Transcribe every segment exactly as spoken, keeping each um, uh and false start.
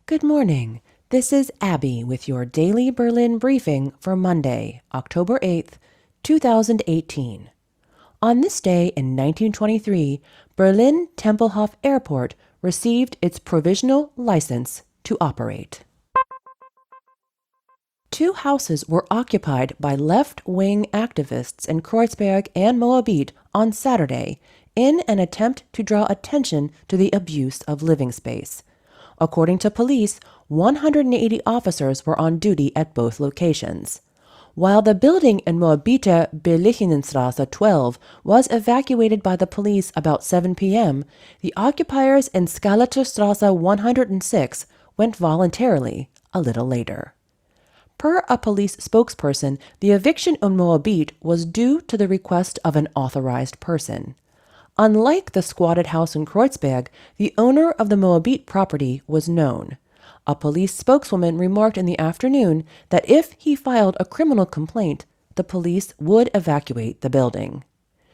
Good morning. This is Abby with your daily Berlin briefing for Monday, October eighth, two thousand eighteen. On this day in nineteen twenty-three, Berlin Tempelhof Airport received its provisional license to operate. Two houses were occupied by left-wing activists in Kreuzberg and Moabit on Saturday in an attempt to draw attention to the abuse of living space. According to police, one hundred eighty officers were on duty at both locations. While the building in Moabiter Berlichinenstraße twelve was evacuated by the police about seven p.m., the occupiers in Skeletorstraße one hundred six went voluntarily a little later. Per a police spokesperson, the eviction in Moabit was due to the request of an authorized person. Unlike the squatted house in Kreuzberg, the owner of the Moabit property was known. A police spokeswoman remarked in the afternoon that if he filed a criminal complaint, the police would evacuate the building.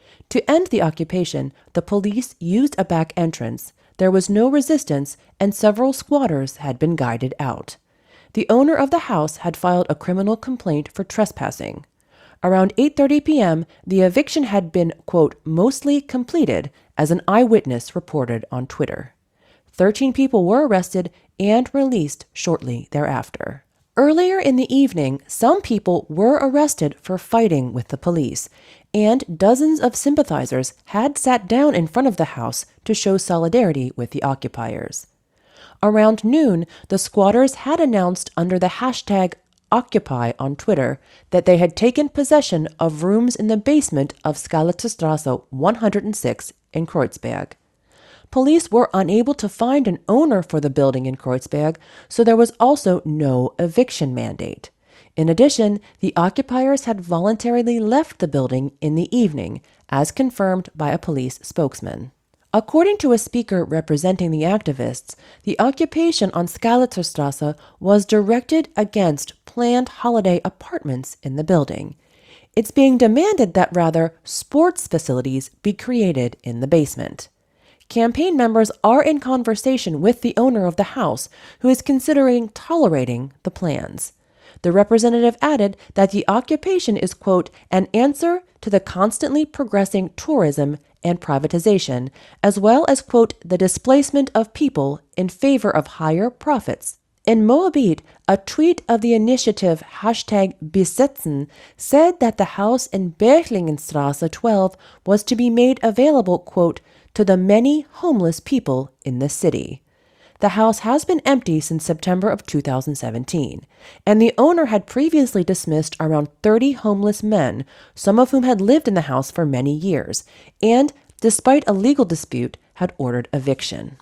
To end the occupation, the police used a back entrance. There was no resistance, and several squatters had been guided out. The owner of the house had filed a criminal complaint for trespassing. Around eight thirty p.m., the eviction had been, quote, mostly completed, as an eyewitness reported on Twitter. Thirteen people were arrested and released shortly thereafter. Earlier in the evening, some people were arrested for fighting with the police, and dozens of sympathizers had sat down in front of the house to show solidarity with the occupiers. Around noon, the squatters had announced under the hashtag Occupy on Twitter that they had taken possession of rooms in the basement of Skeletorstraße one hundred six in Kreuzberg. Police were unable to find an owner for the building in Kreuzberg, so there was also no eviction mandate. In addition, the occupiers had voluntarily left the building in the evening, as confirmed by a police spokesman. According to a speaker representing the activists, the occupation on Skeletorstraße was directed against planned holiday apartments in the building. It's being demanded that rather sports facilities be created in the basement. Campaign members are in conversation with the owner of the house, who is considering tolerating the plans. The representative added that the occupation is, quote, an answer to the constantly progressing tourism and privatization, as well as, quote, the displacement of people in favor of higher profits. In Moabit, a tweet of the initiative hashtag Besetzen said that the house in Berlichinenstraße twelve was to be made available, quote, to the many homeless people in the city. The house has been empty since September of two thousand seventeen, and the owner had previously dismissed around thirty homeless men, some of whom had lived in the house for many years, and, despite a legal dispute, had ordered eviction.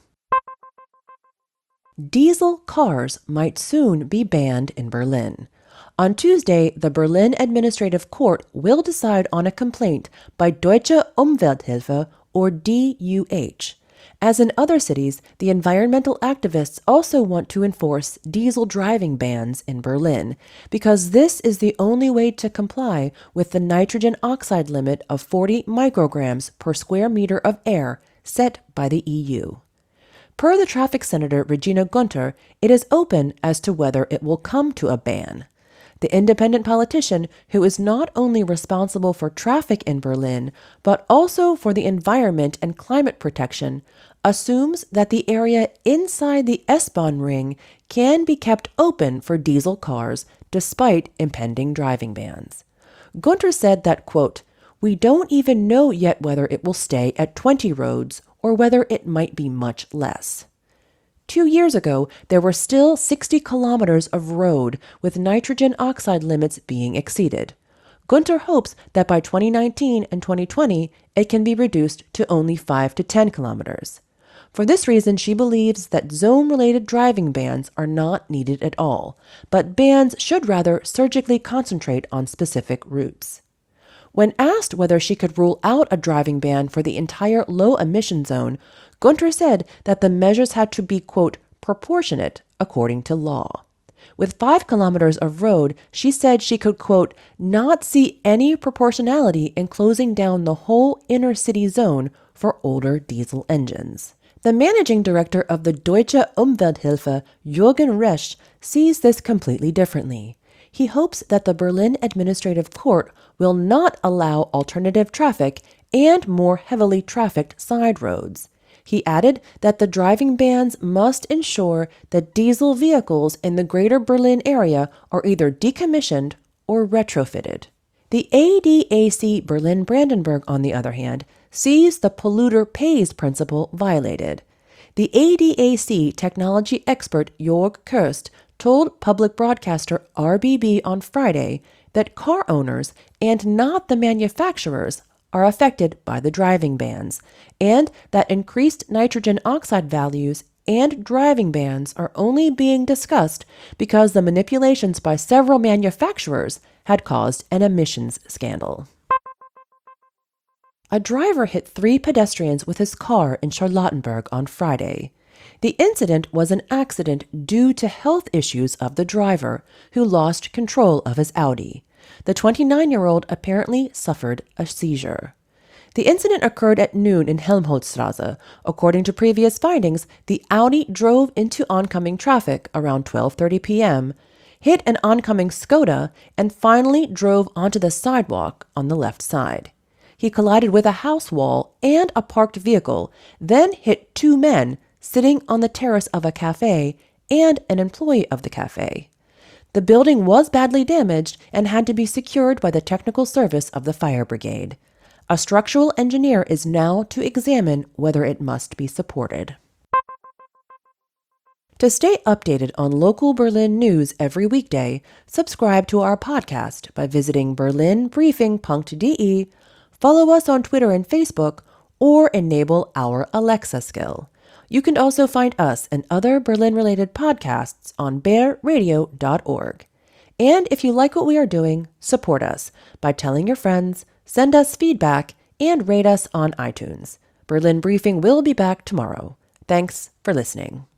Diesel cars might soon be banned in Berlin. On Tuesday, the Berlin Administrative Court will decide on a complaint by Deutsche Umwelthilfe, or D U H. As in other cities, the environmental activists also want to enforce diesel driving bans in Berlin, because this is the only way to comply with the nitrogen oxide limit of forty micrograms per square meter of air set by the E U. Per the traffic senator Regina Gunter, it is open as to whether it will come to a ban. The independent politician, who is not only responsible for traffic in Berlin, but also for the environment and climate protection, assumes that the area inside the S-Bahn ring can be kept open for diesel cars despite impending driving bans. Gunter said that, quote, we don't even know yet whether it will stay at twenty roads or whether it might be much less. Two years ago, there were still sixty kilometers of road with nitrogen oxide limits being exceeded. Gunter hopes that by twenty nineteen and twenty twenty, it can be reduced to only five to ten kilometers. For this reason, she believes that zone-related driving bans are not needed at all, but bans should rather surgically concentrate on specific routes. When asked whether she could rule out a driving ban for the entire low-emission zone, Gunter said that the measures had to be, quote, proportionate according to law. With five kilometers of road, she said she could, quote, not see any proportionality in closing down the whole inner city zone for older diesel engines. The managing director of the Deutsche Umwelthilfe, Jürgen Resch, sees this completely differently. He hopes that the Berlin Administrative Court will not allow alternative traffic and more heavily trafficked side roads. He added that the driving bans must ensure that diesel vehicles in the greater Berlin area are either decommissioned or retrofitted. The A D A C Berlin-Brandenburg, on the other hand, sees the polluter pays principle violated. The A D A C technology expert Jörg Kirst told public broadcaster R B B on Friday that car owners and not the manufacturers are affected by the driving bans, and that increased nitrogen oxide values and driving bans are only being discussed because the manipulations by several manufacturers had caused an emissions scandal. A driver hit three pedestrians with his car in Charlottenburg on Friday. The incident was an accident due to health issues of the driver, who lost control of his Audi. The twenty-nine-year-old apparently suffered a seizure. The incident occurred at noon in Helmholtzstraße. According to previous findings, the Audi drove into oncoming traffic around twelve thirty p.m., hit an oncoming Skoda, and finally drove onto the sidewalk on the left side. He collided with a house wall and a parked vehicle, then hit two men sitting on the terrace of a cafe and an employee of the cafe. The building was badly damaged and had to be secured by the technical service of the fire brigade. A structural engineer is now to examine whether it must be supported. To stay updated on local Berlin news every weekday, subscribe to our podcast by visiting berlin briefing dot d e, follow us on Twitter and Facebook, or enable our Alexa skill. You can also find us and other Berlin-related podcasts on bear radio dot org. And if you like what we are doing, support us by telling your friends, send us feedback, and rate us on iTunes. Berlin Briefing will be back tomorrow. Thanks for listening.